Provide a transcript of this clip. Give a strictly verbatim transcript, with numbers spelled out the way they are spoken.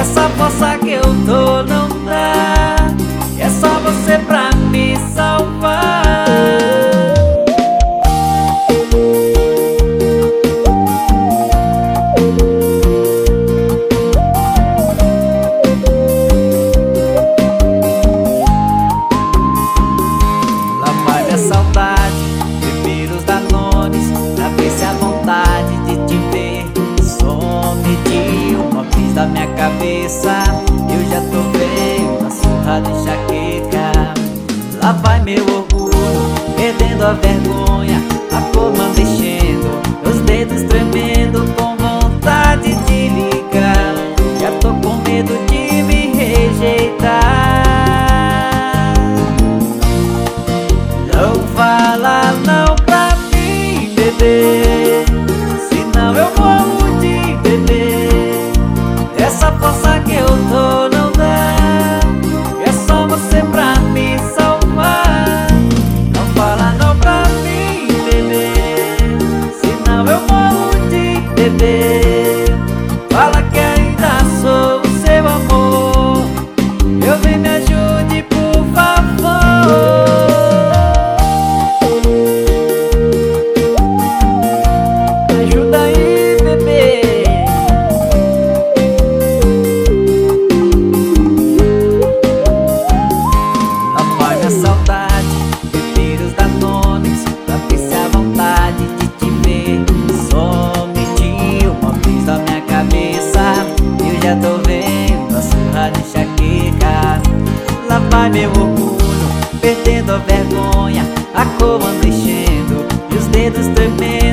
Essa força que eu tô não dá, é só você pra me salvar. Lá vai minha saudade, beber os danones, pra ver se a vontade de te ver some de uma vez da minha cabeça. Eu já tô vendo a surra de enxaqueca. Lá vai meu orgulho, perdendo a vergonha, a coma mexendo, os dedos tremendo, com vontade de ligar. Já tô com medo de me rejeitar. Não fala não pra mim, bebê, senão eu morro de beber. Essa força que eu tô não dá, é só você pra me salvar. Não fala não pra mim, bebê, senão eu morro de beber. Fala que ainda sou o seu amor, eu vem me ajude por favor. Ajuda aí, bebê. Lá vai minha saudade, beber os danones, pra ver se a vontade de te ver some de uma vez da minha cabeça. Eu já tô vendo a surra de enxaqueca. Lá vai meu orgulho, perdendo a vergonha, a cor mexendo e os dedos tremendo,